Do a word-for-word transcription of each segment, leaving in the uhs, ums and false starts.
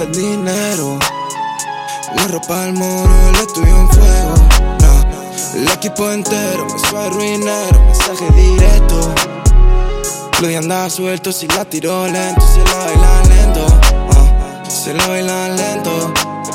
falta el dinero. La ropa al mono, el estudio en fuego. No, el equipo entero me suena ruinero. Mensaje directo. Luis anda suelto, si la tiro lento. Se la baila lento, uh, se la baila lento.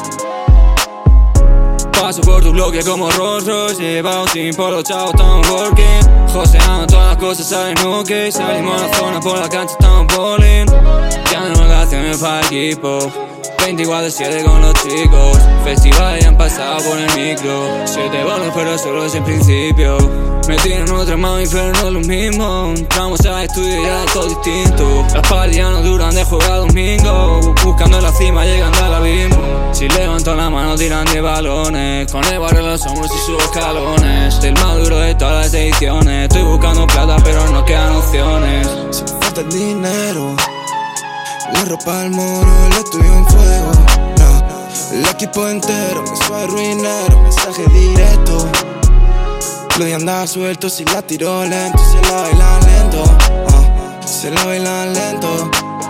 Paso por tu bloque como Rolls Royce, llevado sin polo, chao, estamos working. Joseando todas las cosas, salen ok. Salimos a la zona, por la cancha estamos bowling. Ya no me gasto para el equipo. veinticuatro siete con los chicos. Festivales ya han pasado por el micro. Siete bolos pero solo es el principio. Me tiran otra mami pero no es lo mismo. Entramos al estudio y ya es todo distinto. Las parties ya no duran de jugar domingo. Buscando la cima llegando al abismo. Si levanto la mano tiran de balones. Con el barrio en los hombros y subo escalones. Del más duro de todas las ediciones. Estoy buscando plata pero no quedan opciones. Si me falta el dinero. La ropa al mono, el estudio en fuego. No, el equipo entero me suena ruinero. Mensaje directo. Luis anda suelto, si la tiro lento. Se la baila lento, uh, se la baila lento.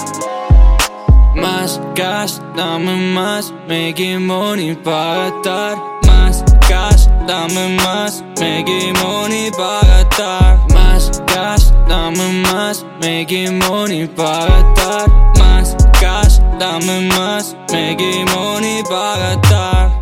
Más cash, dame más, making money pa' gastar. Más cash, dame más, making money pa' gastar. Más cash, dame más, making money pa' gastar. Más cash, dame más, making money pa' gastar.